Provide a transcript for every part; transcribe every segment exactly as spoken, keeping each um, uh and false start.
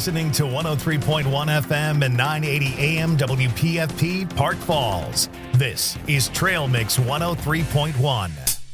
listening to one oh three point one F M and nine eighty A M W P F P Park Falls. This is Trail Mix one oh three point one.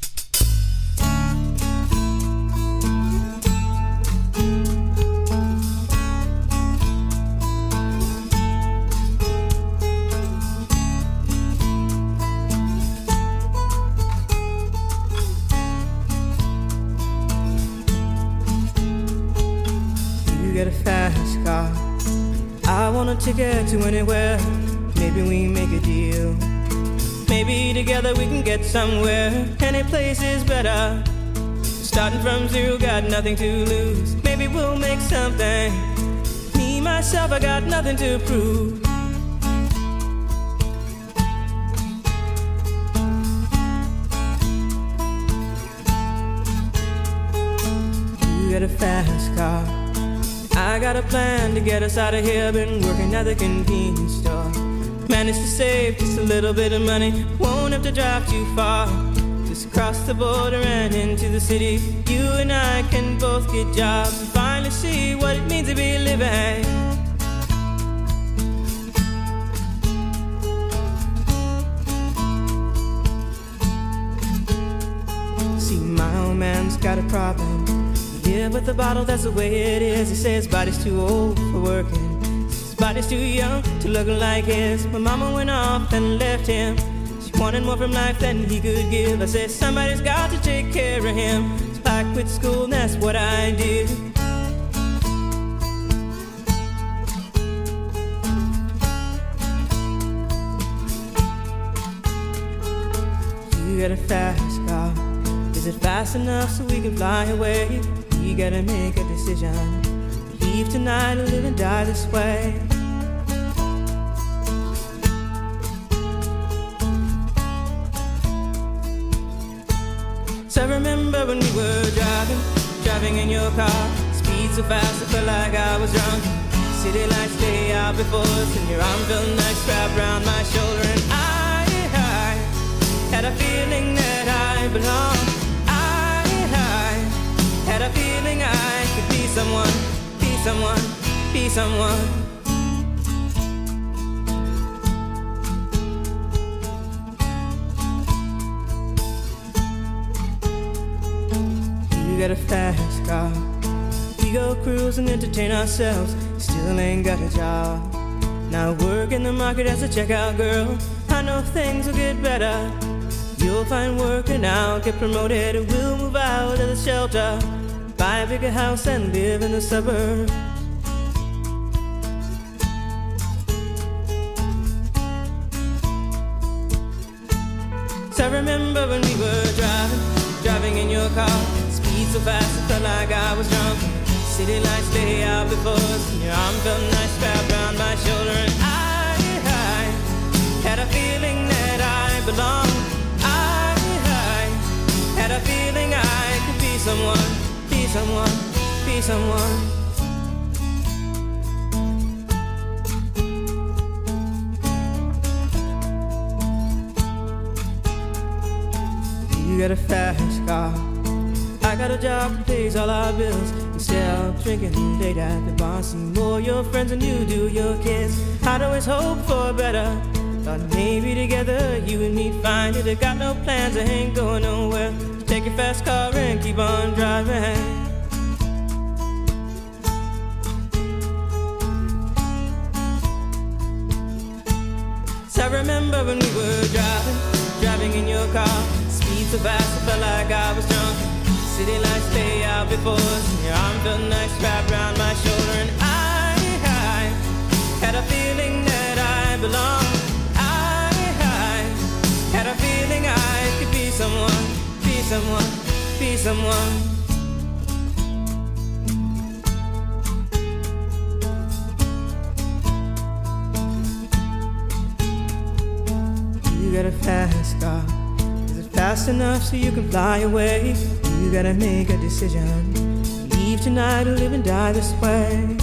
Get a fast car. I want a ticket to anywhere. Maybe we make a deal. Maybe together we can get somewhere. Any place is better. Starting from zero, got nothing to lose. Maybe we'll make something. Me, myself, I got nothing to prove. You get a fast car. I got a plan to get us out of here. Been working at the convenience store. Managed to save just a little bit of money. Won't have to drive too far. Just across the border and into the city. You and I can both get jobs and finally see what it means to be living. See, my old man's got a problem. Yeah, with the bottle, that's the way it is. He says his body's too old for working. His body's too young to look like his. My mama went off and left him. She wanted more from life than he could give. I said, somebody's got to take care of him. So I quit school and that's what I did. You got a fast car. Is it fast enough so we can fly away? We gotta make a decision. Leave tonight or live and die this way. So I remember when we were driving, driving in your car. Speed so fast I felt like I was drunk. City lights lay out before us, and your arm felt nice wrapped around my shoulder. And I, I had a feeling that I belonged. Had a feeling I could be someone, be someone, be someone. You got a fast car. We go cruise and entertain ourselves. Still ain't got a job. Now I work in the market as a checkout girl. I know things will get better. You'll find work and I'll get promoted. We'll move out of the shelter, buy a bigger house and live in the suburbs. So I remember when we were driving, driving in your car. Speed so fast I felt like I was drunk. City lights lay out before us, and your arm felt nice wrapped around my shoulder. And I, I had a feeling that I belonged. Had a feeling I could be someone, be someone, be someone. You got a fast car. I got a job that pays all our bills. Instead of drinking late at the bar, see more your friends than you do your kids. I'd always hope for better. Thought maybe together you and me find it. I got no plans, I ain't going nowhere. Take your fast car and keep on driving. So I remember when we were driving, driving in your car. Speed so fast I felt like I was drunk. City lights lay out before us, and your arm felt nice wrapped around my shoulder. And I, I had a feeling that I belonged. I, I had a feeling I could be someone, be someone, be someone. You got a fast car. Is it fast enough so you can fly away? You gotta make a decision. Leave tonight or live and die this way.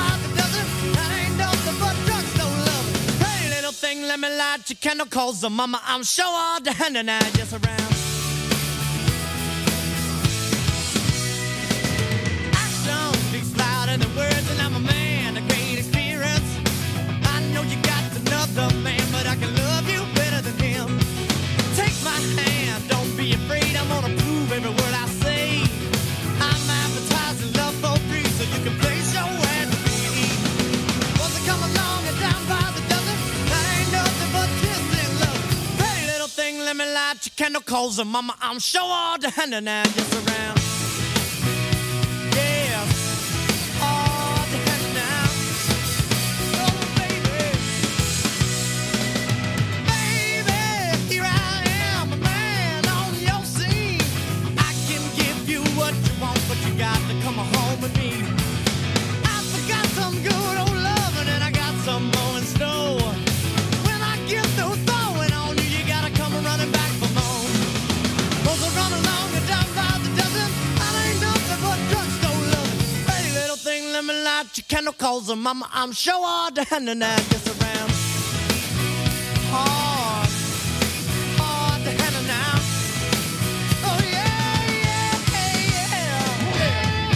by the dozen. That ain't nothing but drugstore love. Hey, little thing, let me light your candle, cause the mama, I'm sure all the hand and I just around. Action speaks louder than words, and I'm a man, a great experience. I know you got another man, but I can love you better than him. Take my hand, don't be afraid, I'm gonna prove every word I say. I'm advertising love for free, so you can place your ad to me. Once I come along and down by the dozen, that ain't nothing but kissing love. Hey, little thing, let me light your candle, cause the mama, I'm sure all the hand and I just around. Yeah, all the hand now. Oh, baby. Baby, here I am, a man on your scene. I can give you what you want, but you got to come home with me. I forgot some good old loving, and I got some more in store. When I get through throwing on you, you gotta come running back for more. Cause I run along and down by the dozen. That ain't nothing but drugstore loving. Hey, little thing, let me light your candle, cause the mama, I'm sure all the hand and I just around. Hard, hard to handle now. Oh yeah, yeah, yeah, yeah.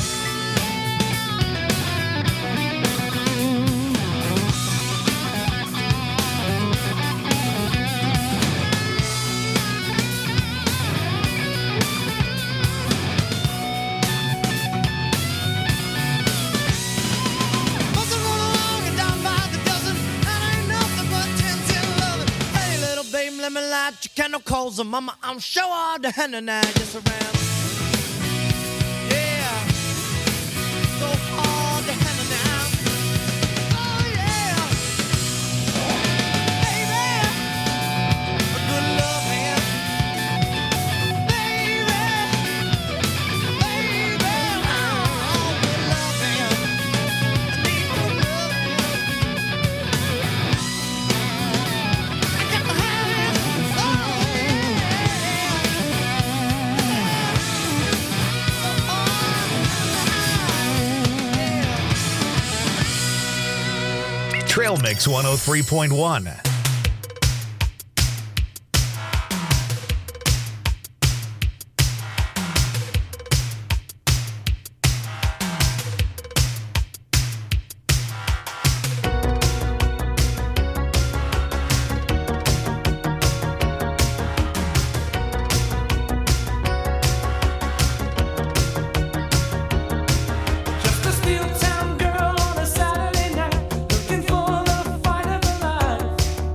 Once I run along and down by the dozen, that ain't nothing but ten, ten loving. Hey, little babe, let me light your candle, cause the mama, I'm sure all the hand and I just around. Yeah, so hard to handle now. Oh yeah, baby, a good love man. Baby, baby, oh, good love man. I need good love man. I got to have it. Oh yeah. Trail Mix one oh three point one. Just a steel town girl on a Saturday night, looking for the fight of her life.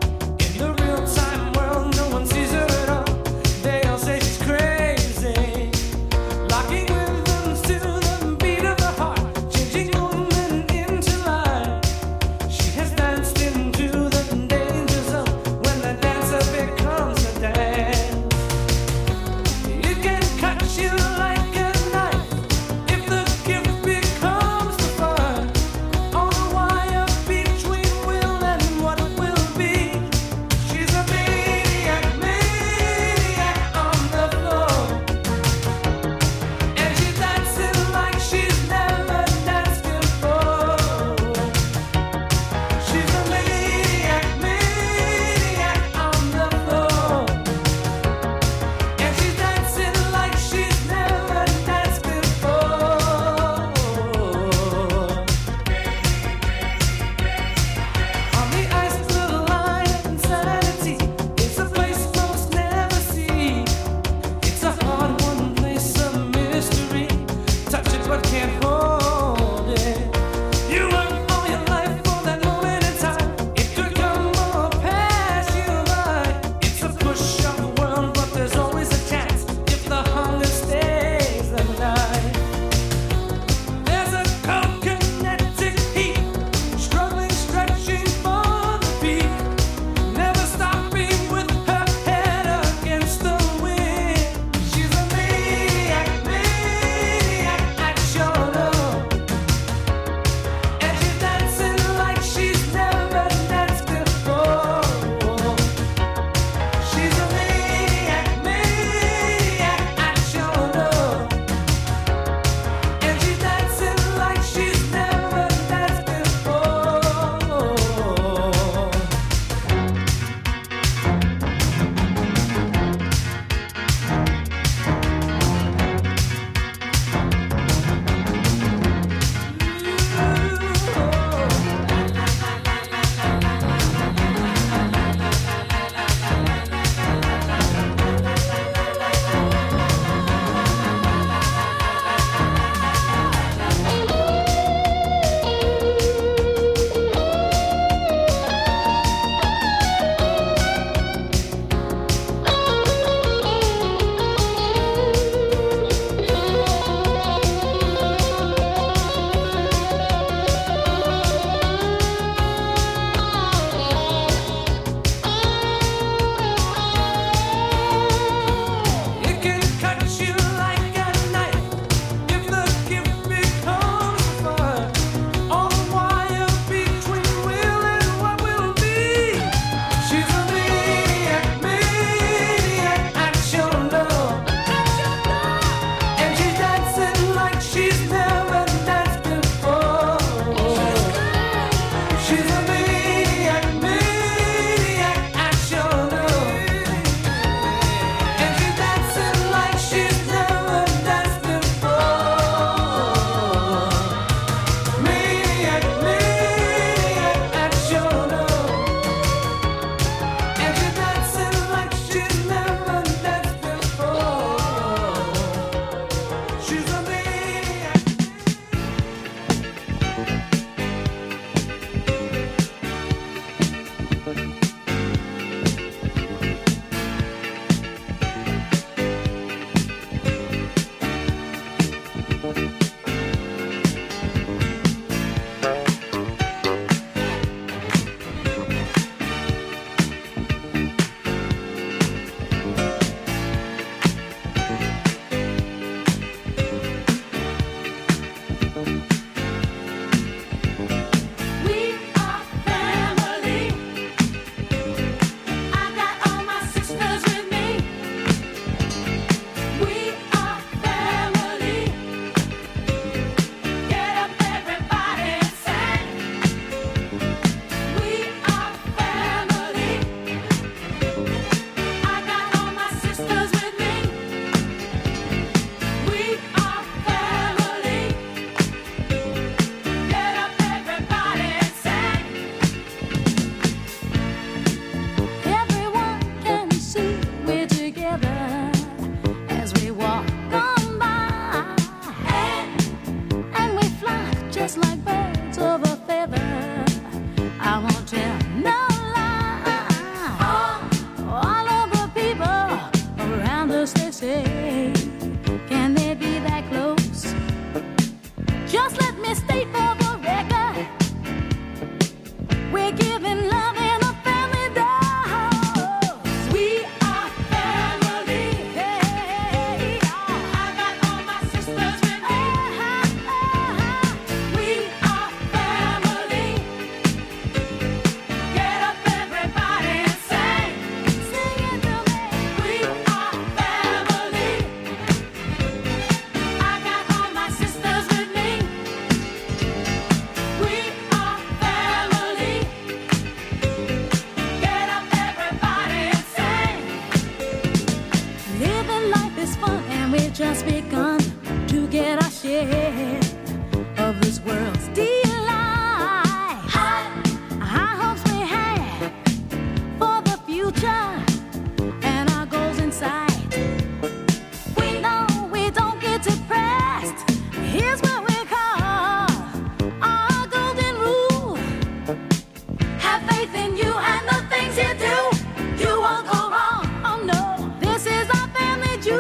just begun to get our share of this world's delight. High, high hopes we had for the future and our goals in sight. We know we don't get depressed. Here's what we call our golden rule. Have faith in you and the things you do. You won't go wrong. Oh no, this is our family jewel.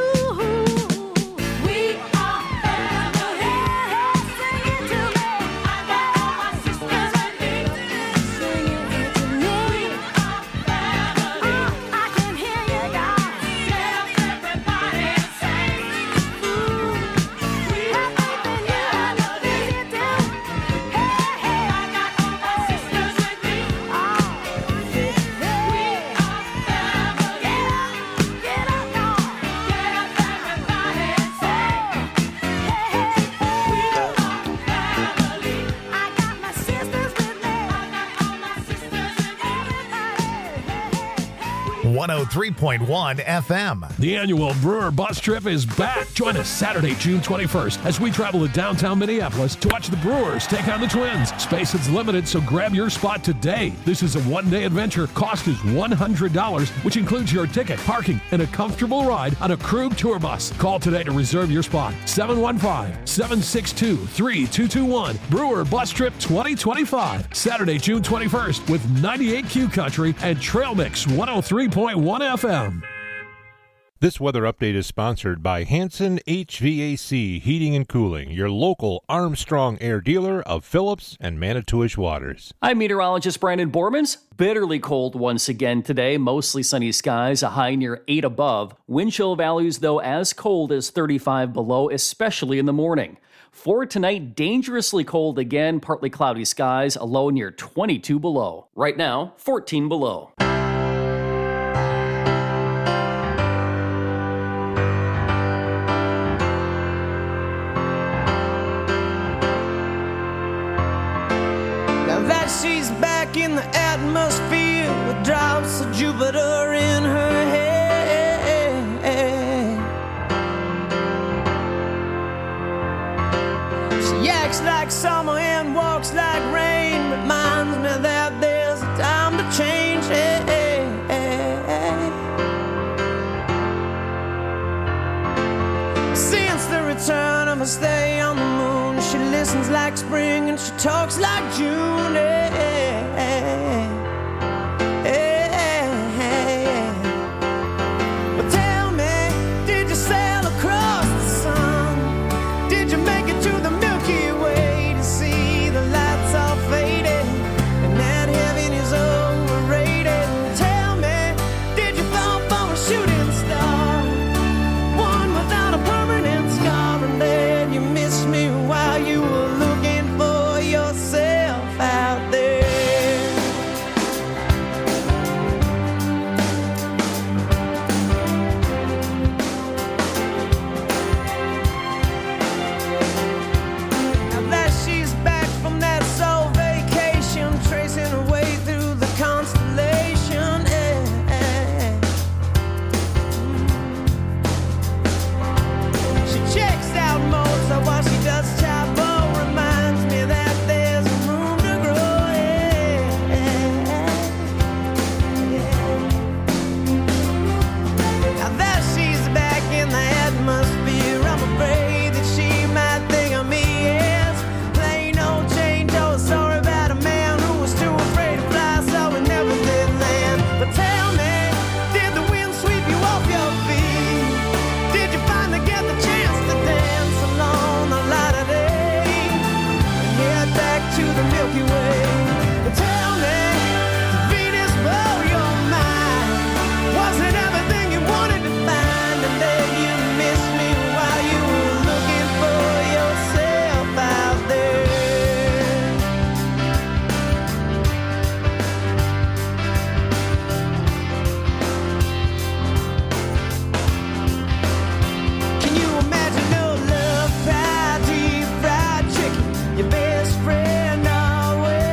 one oh three point one F M. The annual Brewer Bus Trip is back. Join us Saturday, June twenty-first, as we travel to downtown Minneapolis to watch the Brewers take on the Twins. Space is limited, so grab your spot today. This is a one-day adventure. Cost is one hundred dollars, which includes your ticket, parking, and a comfortable ride on a Krug tour bus. Call today to reserve your spot. seven one five, seven six two, three two two one. Brewer Bus Trip twenty twenty-five. Saturday, June twenty-first, with ninety-eight Q Country and Trail Mix one oh three point one F M. This weather update is sponsored by Hanson H V A C Heating and Cooling, your local Armstrong Air dealer of Phillips and Manitowish waters. I'm meteorologist Brandon Bormans. Bitterly cold once again today. Mostly sunny skies, a high near eight above. Wind chill values, though, as cold as thirty-five below, especially in the morning. For tonight, dangerously cold again, partly cloudy skies, a low near twenty-two below. Right now, fourteen below. She's back in the atmosphere with drops of Jupiter in her head. She acts like summer and walks like rain. Reminds me that there's a time to change. Since the return of her stay on the moon, she listens like spring and she talks like June. Hey, hey, hey, hey. Well, tell me, did you sail across the sun? Did you make it to the Milky Way to see the lights all faded and that heaven is overrated? Tell me, did you fall for a shooting star, one without a permanent scar, and then you missed me while you were looking for yourself out there? Now that she's back from that soul vacation, tracing her way through the constellation, eh, eh. She checks out Mozart while she does chapel. Reminds me that there's room to grow. Yeah, yeah. Now that she's back in the atmosphere, I'm afraid that she might think of me as plain old Jane Doe. Sorry about a man who was too afraid to fly, so we never did land. But tell me, did the wind sweep you off your feet? Did you finally get the chance to dance along the light of day and head back to the Milky Way? But tell me, did Venus blow your mind? Was it everything you wanted to find, and then you missed me while you were looking for yourself out there? Can you imagine no love pie, deep fried chicken, your best friend always?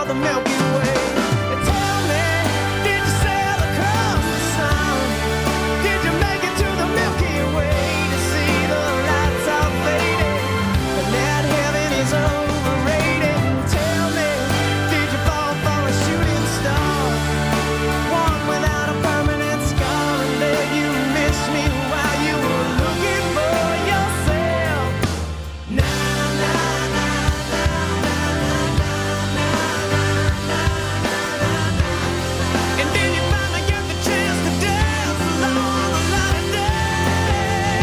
the Milky Way. Tell me, did you sail across the sun? Did you make it to the Milky Way to see the lights all faded? But that heaven is overrated. Tell me, did you fall for a shooting star? One without a permanent scar, and there you missed me while you were looking for yourself. Na na na na na na na na na. And then you finally get the chance to dance along the light of day.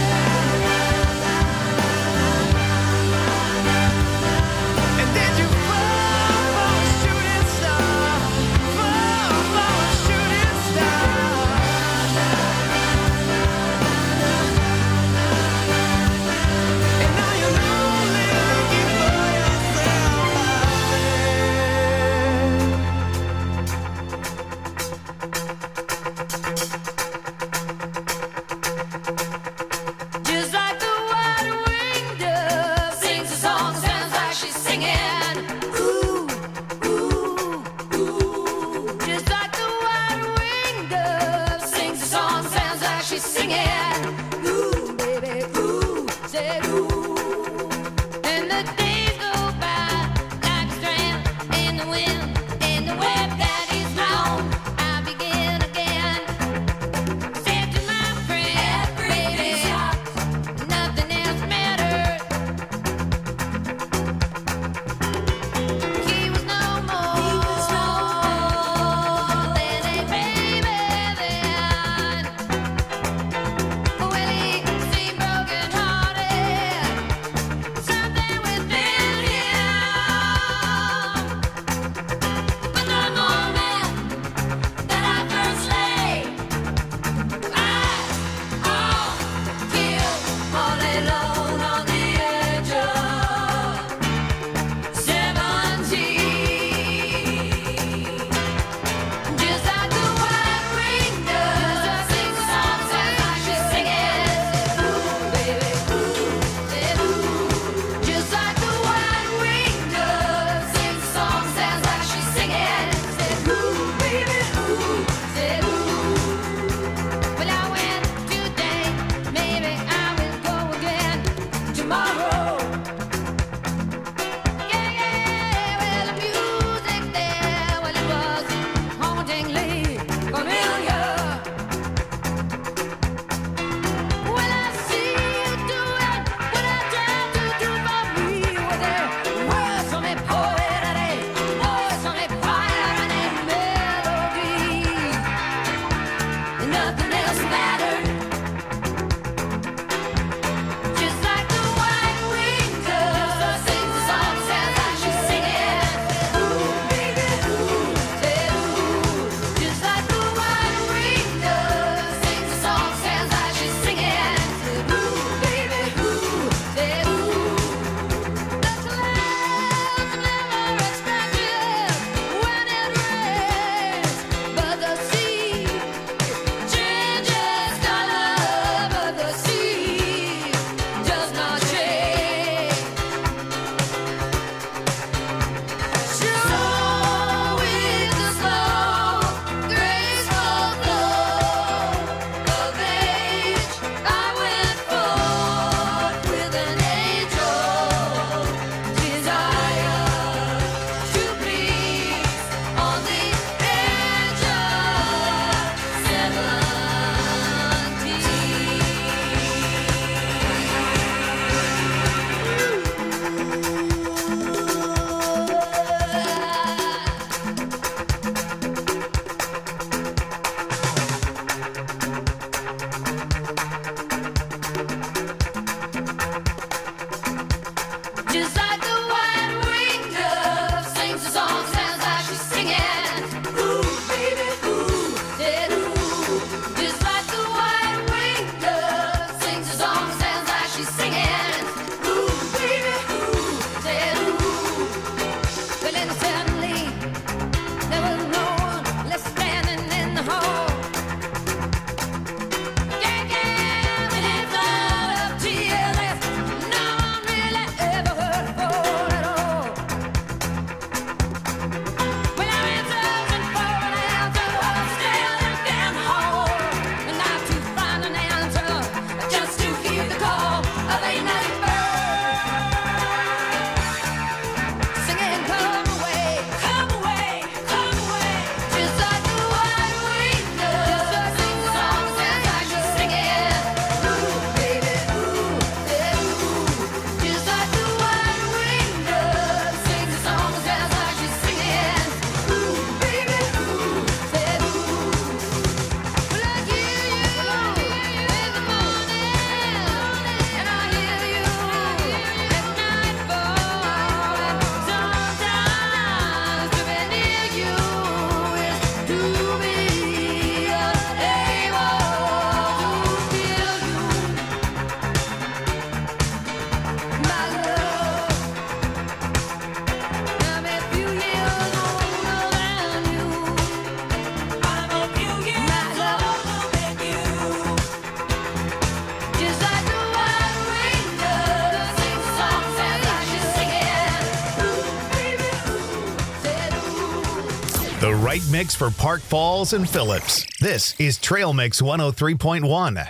And then you fall for a shooting star, fall for a shooting star. And now you're only looking for yourself out there. Just like the white-winged dove sings a song, sounds like she's singing. Ooh, ooh, ooh. Just like the white-winged dove sings a song, sounds like she's singing. Ooh, baby, ooh, say ooh. And the days go by like a strand in the wind, in the web that is long. I begin again. Said to my friend, baby, nothing else mattered. He was no more than a baby then. Well, he seemed broken-hearted, something within him, but no more. The right mix for Park Falls and Phillips. This is Trail Mix one oh three point one.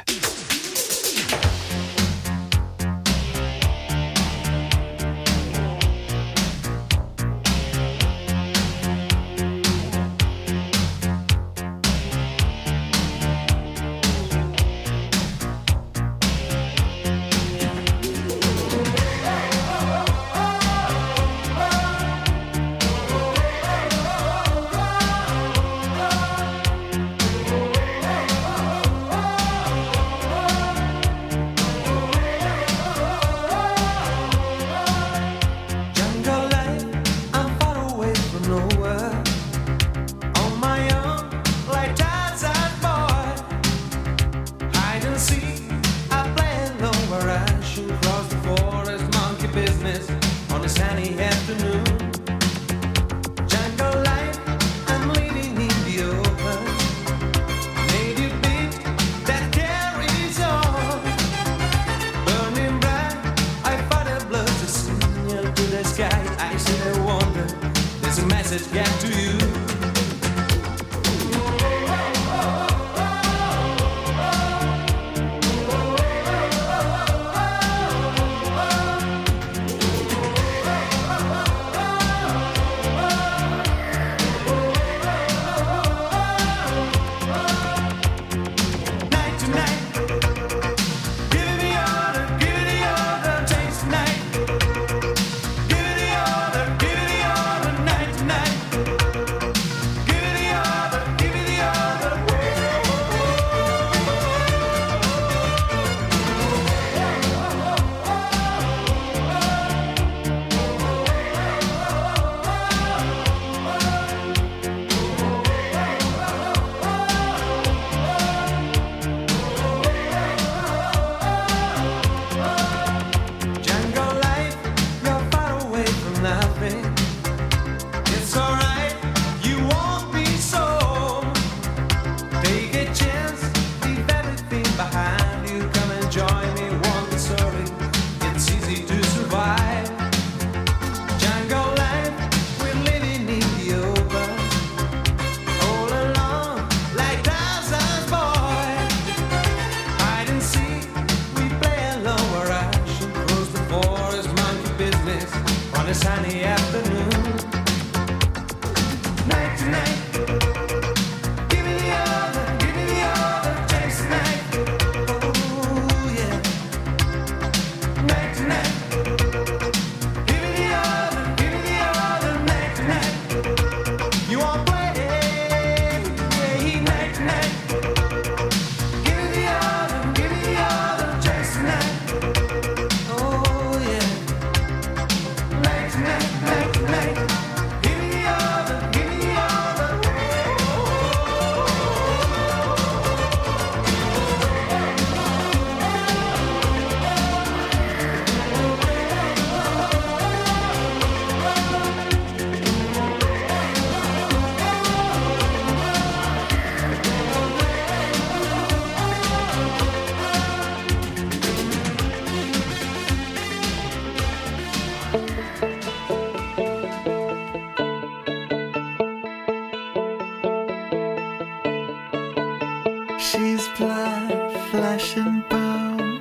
She's blood, flesh and bone,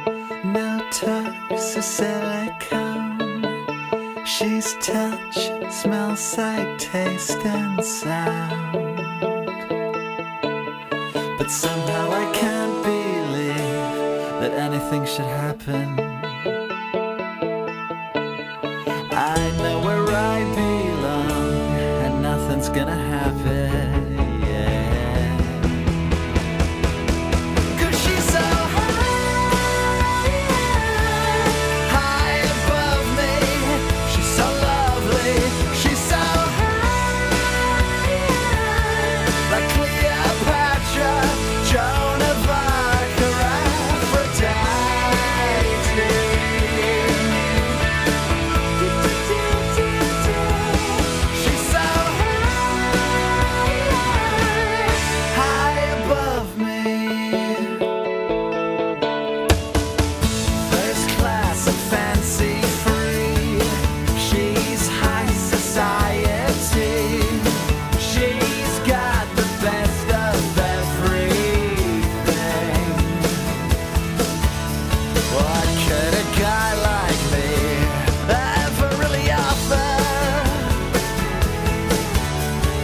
no tox or silicone. She's touch, smell, sight, taste and sound. But somehow I can't believe that anything should happen. I know where I belong and nothing's gonna happen. She's so high.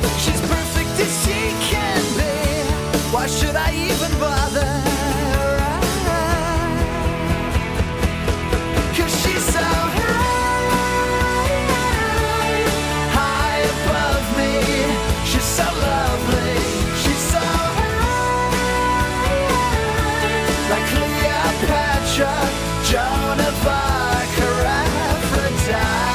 She's perfect as she can be. Why should I even bother? Cause she's so high, high above me. She's so lovely. She's so high, like Cleopatra, Joan of Arc, or Aphrodite.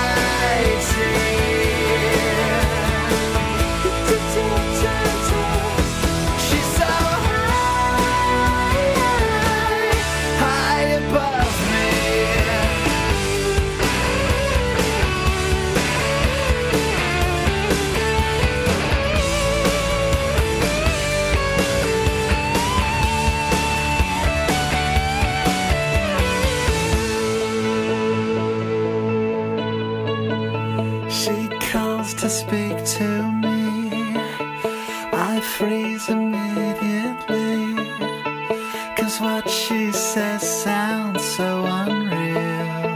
To speak to me, I freeze immediately, cause what she says sounds so unreal.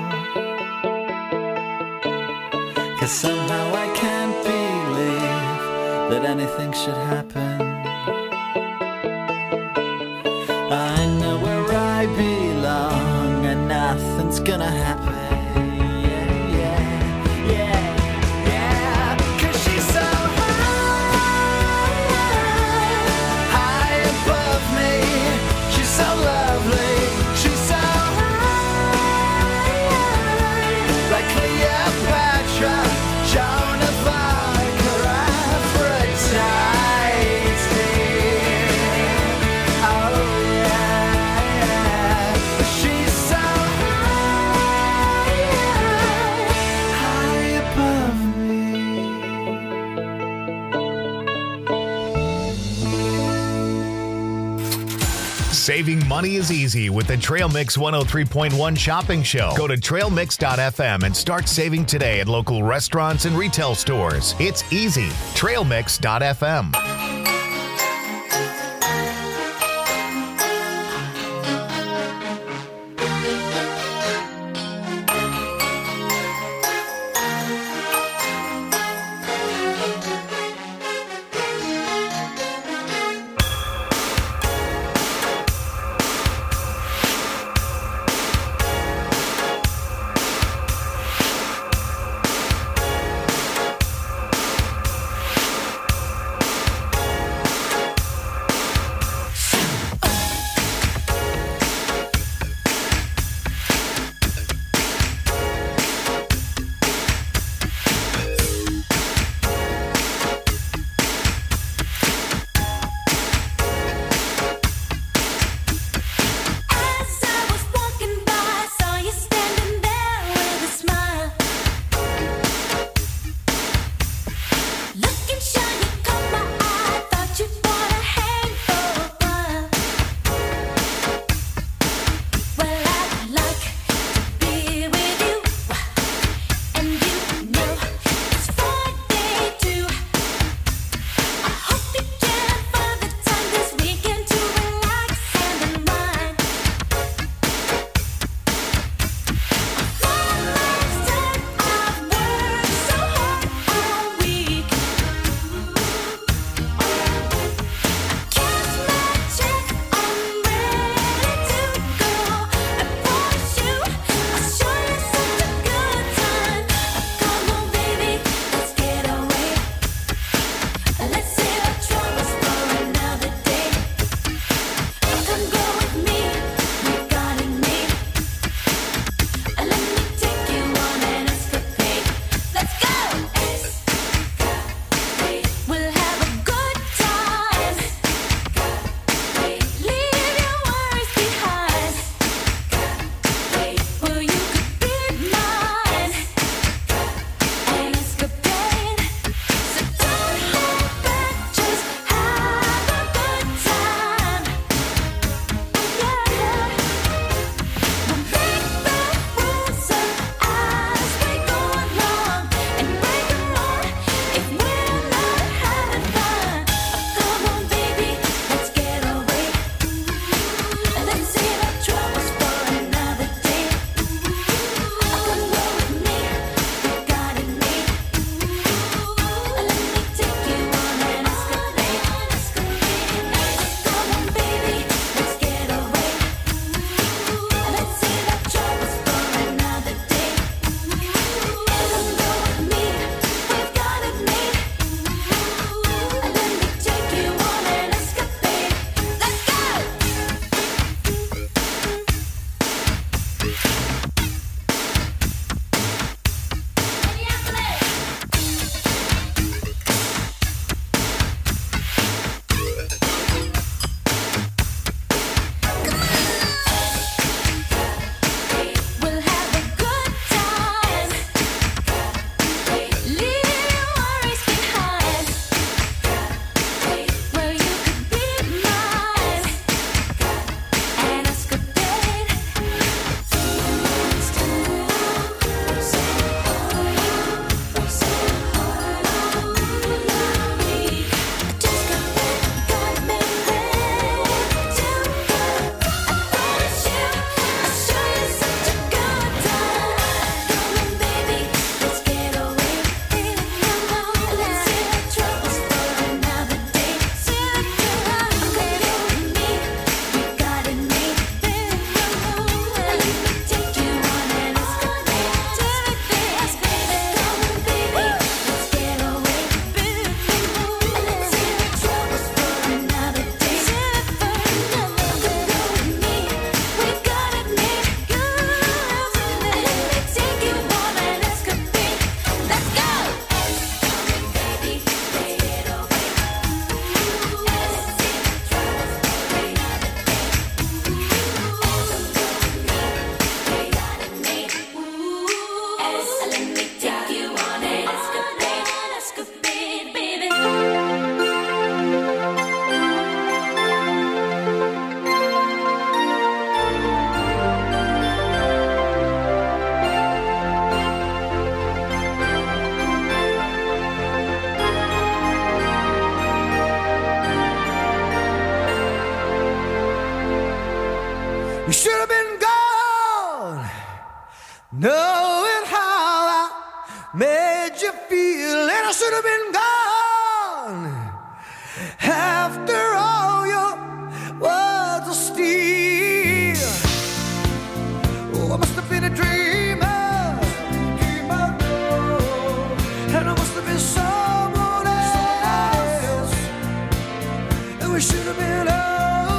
Cause somehow I can't believe that anything should happen. I know where I belong and nothing's gonna happen. Saving money is easy with the Trail Mix one oh three point one shopping show. Go to trail mix dot f m and start saving today at local restaurants and retail stores. It's easy. trail mix dot f m. You should have been gone, knowing how I made you feel, and I should have been gone after all your words of steel. Oh, I must have been a dreamer, dreamer, and I must have been someone else, and we should have been over.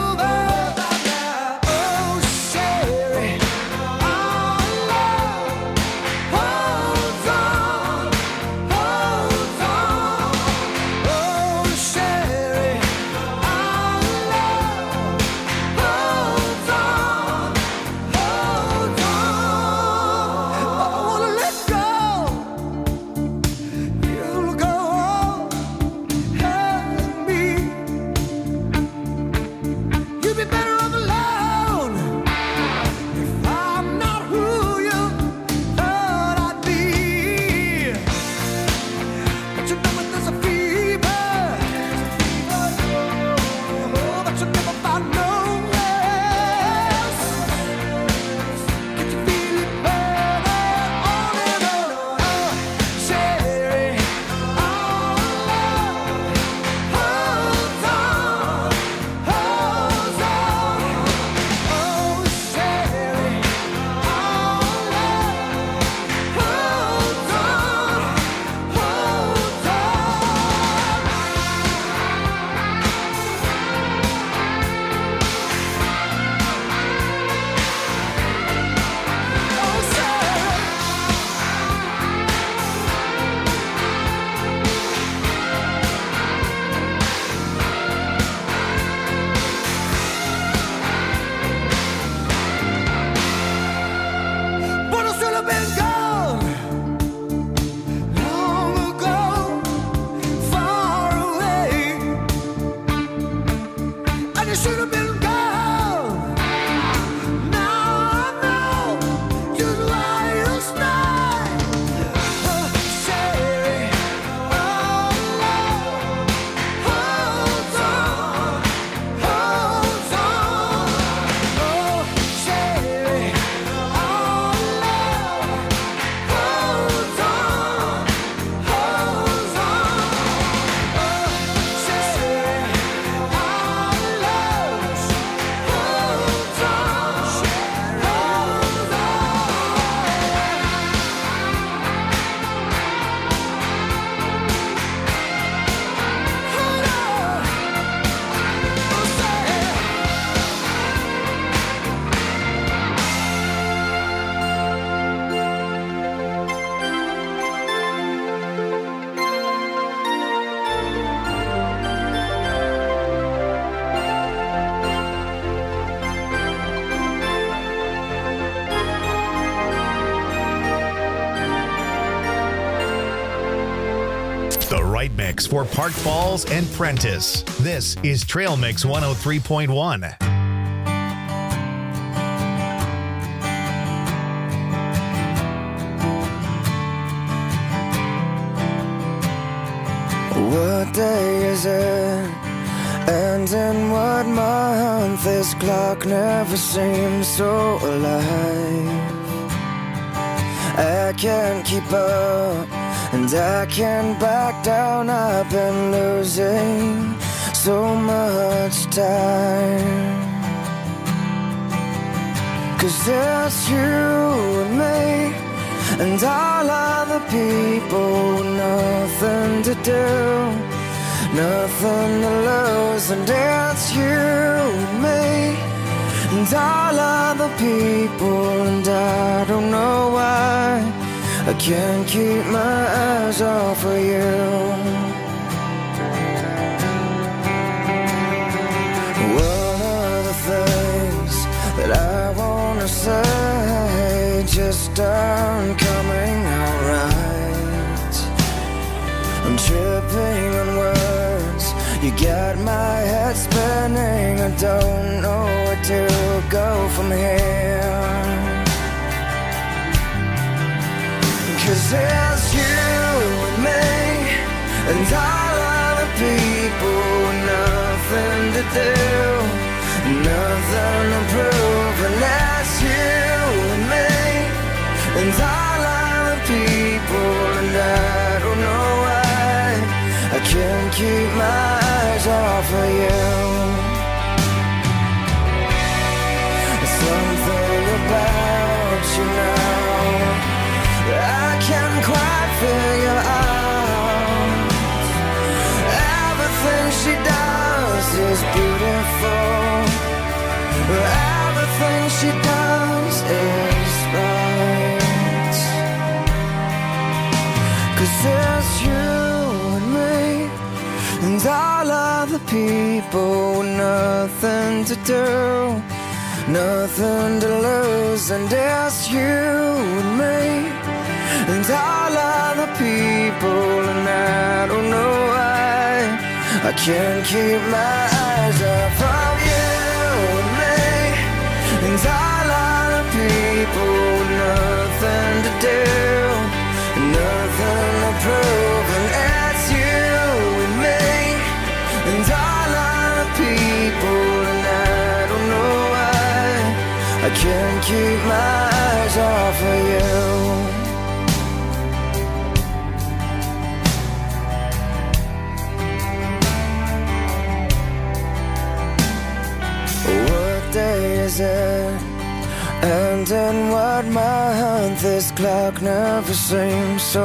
right mix for Park Falls and Prentice. This is Trail Mix one oh three point one. What day is it? And in what month? This clock never seems so alive. I can't keep up, and I can't back down. I've been losing so much time. 'Cause it's you and me, and all other people with nothing to do, nothing to lose. And it's you and me, and all other people. And I don't know why I can't keep my eyes off of you. One of the things that I wanna say just aren't coming out right. I'm tripping on words, you got my head spinning. I don't know where to go from here. 'Cause it's you and me, and all other people with nothing to do, nothing to prove. and that's you and me and all other people, and I don't know why I can't keep my eyes off of you. Something about you now I can't quite figure out. Everything she does is beautiful. Everything she does is right. 'Cause there's you and me and all other people with nothing to do, nothing to lose, and there's you and me and all other people, and I don't know why I can't keep my eyes off of you and me and all other people with nothing to do, nothing to prove, and it's you and me and all other people, and I don't know why I can't keep my eyes off of you. What day is it? And in what month? This clock never seems so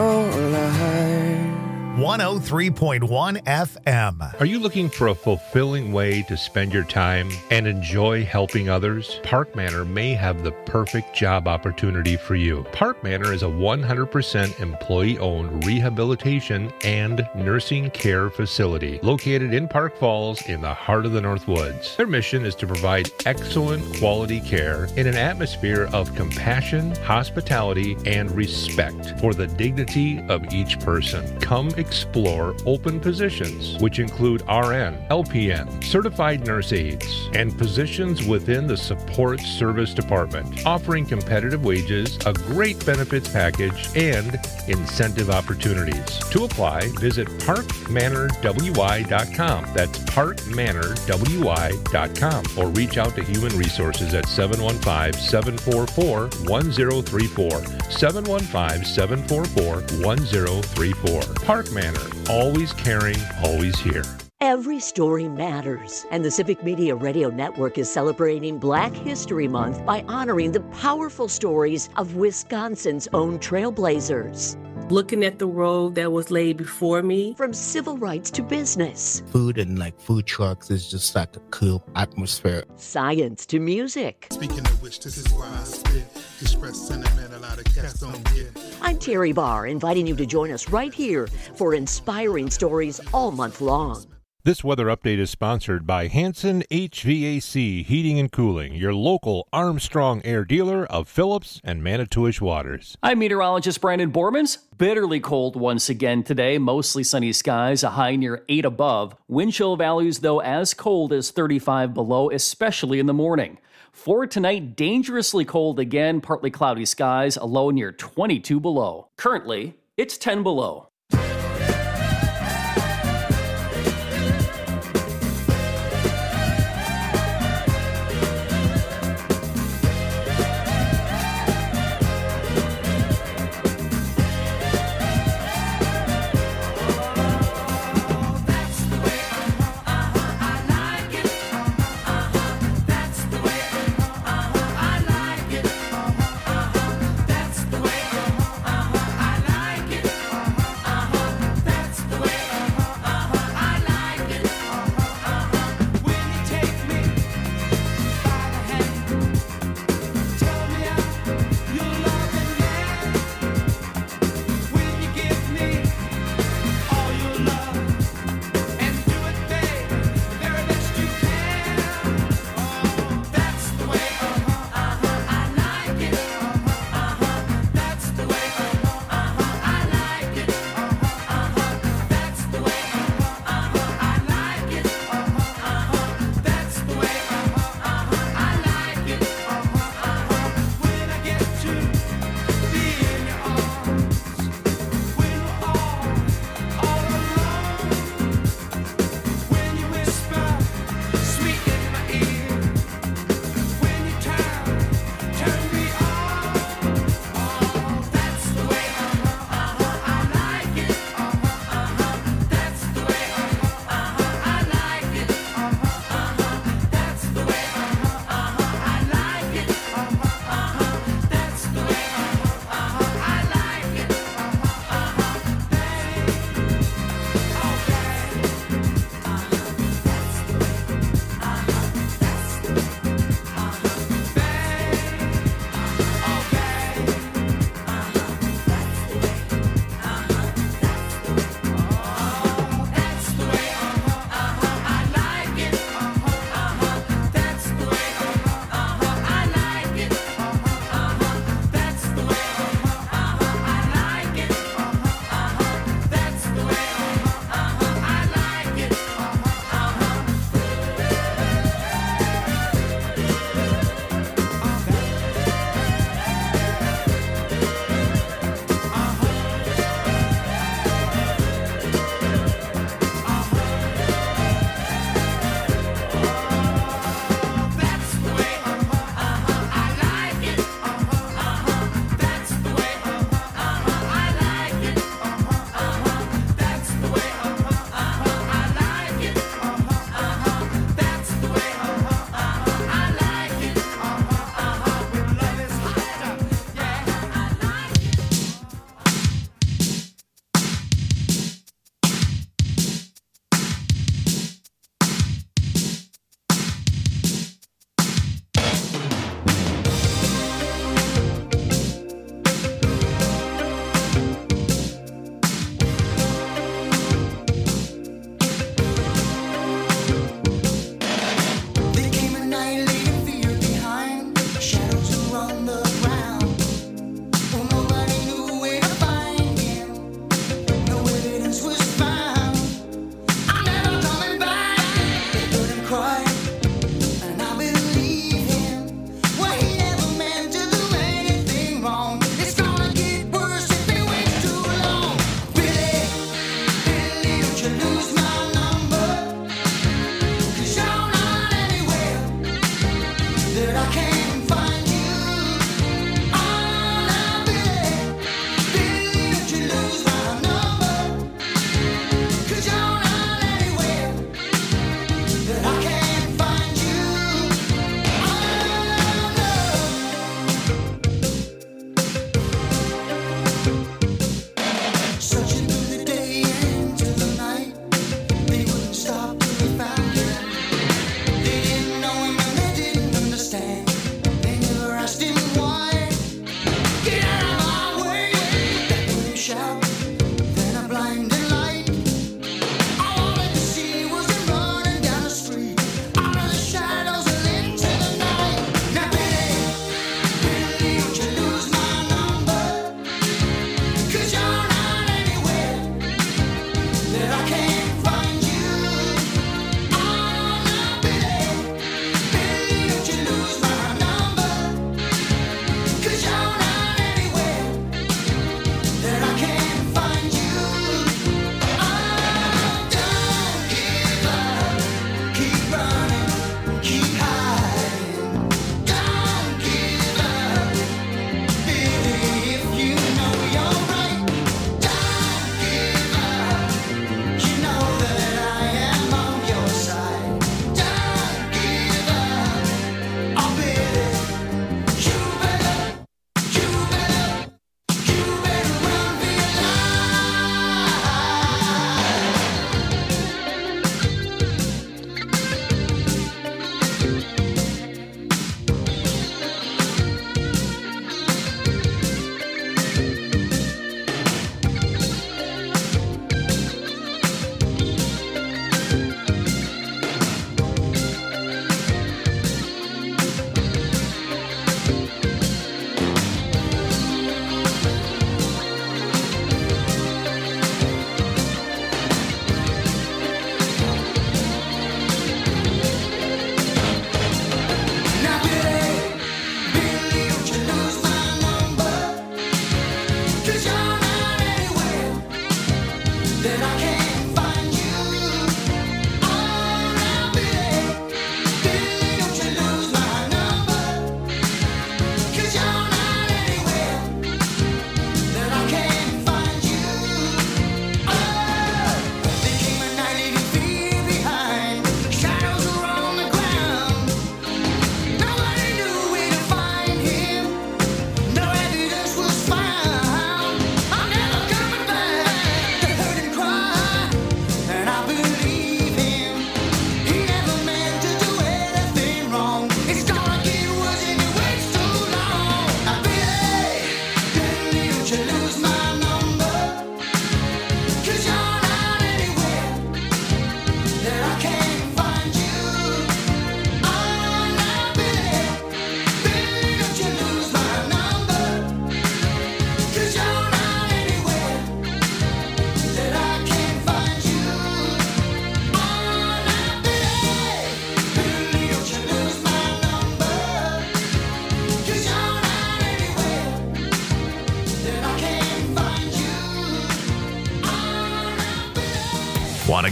alive. one oh three point one F M. Are you looking for a fulfilling way to spend your time and enjoy helping others? Park Manor may have the perfect job opportunity for you. Park Manor is a one hundred percent employee-owned rehabilitation and nursing care facility located in Park Falls in the heart of the North Woods. Their mission is to provide excellent quality care in an atmosphere of compassion, hospitality, and respect for the dignity of each person. Come explore open positions, which include R N, L P N, certified nurse aides, and positions within the support service department, offering competitive wages, a great benefits package, and incentive opportunities. To apply, visit park manor w i dot com. That's park manor w i dot com, or reach out to Human Resources at seven one five, seven four four, one zero three four, seven one five, seven four four, one zero three four. Park Manor, always caring, always here. Every story matters, and the Civic Media Radio Network is celebrating Black History Month by honoring the powerful stories of Wisconsin's own trailblazers. Looking at the road that was laid before me. From civil rights to business. Food and like food trucks is just like a cool atmosphere. Science to music. Speaking of which, this is why I spit. Express sentiment a lot of cats don't get. I'm Terry Barr, inviting you to join us right here for inspiring stories all month long. This weather update is sponsored by Hanson H V A C Heating and Cooling, your local Armstrong Air dealer of Phillips and Manitowish Waters. I'm meteorologist Brandon Bormans. Bitterly cold once again today. Mostly sunny skies, a high near eight above. Wind chill values, though, as cold as thirty-five below, especially in the morning. For tonight, dangerously cold again, partly cloudy skies, a low near twenty-two below. Currently, it's ten below.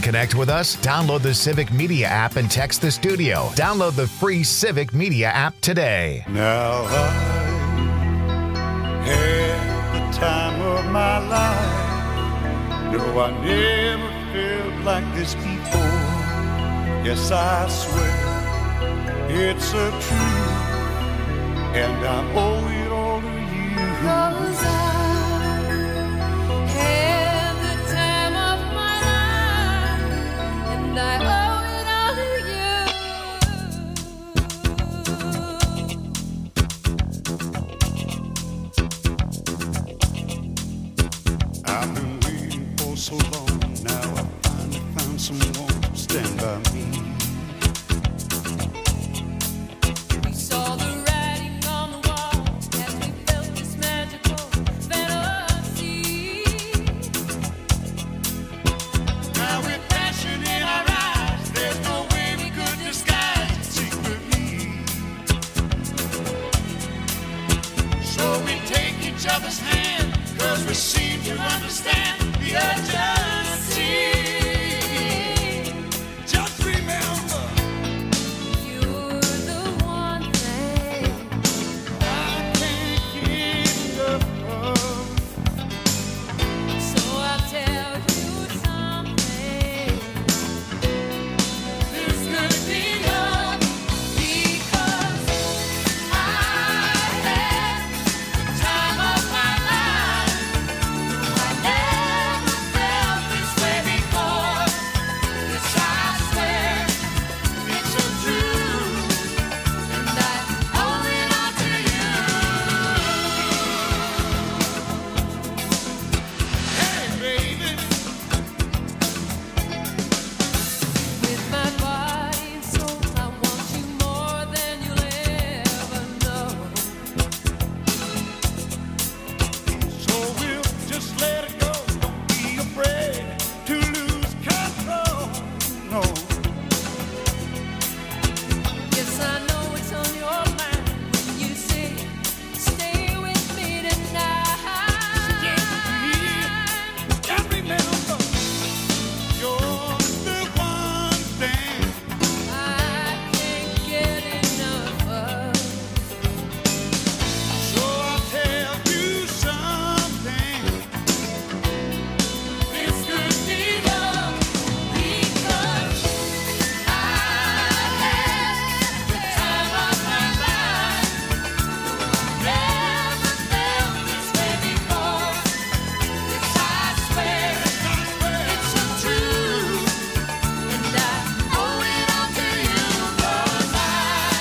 connect with us? Download the Civic Media app and text the studio. Download the free Civic Media app today. Now I had the time of my life. No, I never felt like this before. Yes, I swear it's a truth, and I owe it all to you. 'Cause I had the time of my life, and I owe it all to you. I've been waiting for so long. Now I finally found someone to stand by me. We saw the writing on the wall as we felt this magical fantasy. Now with passion in our eyes, there's no way we could disguise it secretly. So we take each other's hand, 'cause we seem to understand the urgency. Just remember, You're the one thing I can't get enough of. So I'll tell you something. This could be love because I had the time of my life. I never felt this way before. Yes, I swear it's a truth, and I owe it all to you. Hey, baby. With my body and soul, I want you more than you'll ever know. So we'll just let it go. Don't be afraid to lose control. No. Yes, I know it's on your mind when you say, stay with me tonight. And remember, you're the one thing I can't get enough of. So I'll tell you something. This could be love because I had the time of my life. Never felt this way before. Yes, I swear it's a truth, and I owe it all to you. 'Cause I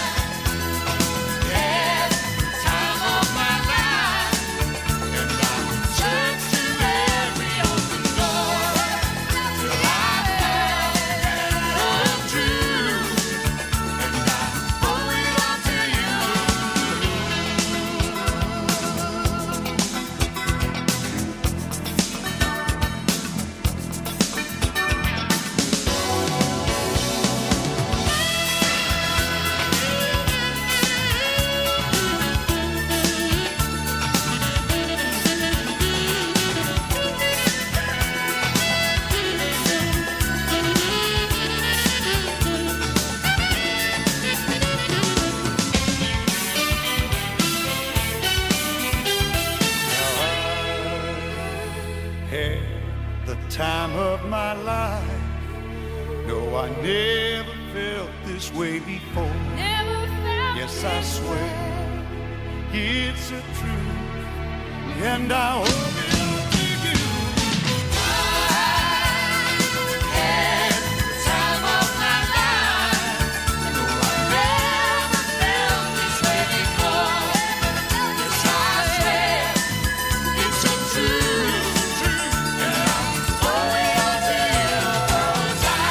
had the time of my life, and I turn to every open door till I found the truth, and I owe it all to you. Had the time of my life. No, I never felt this way before. Never felt Yes, I this swear way. it's a truth, and I owe it all to you. Had the time of my life. No, I never felt this way before. Yes, I swear it's a truth, and I owe it all to you. 'Cause I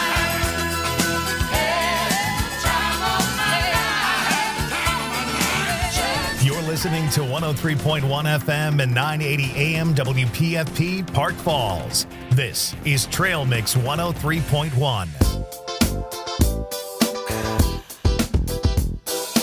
had the time of my life. You're listening to one oh three point one F M and nine eighty A M W P F P Park Falls. This is Trail Mix one oh three point one.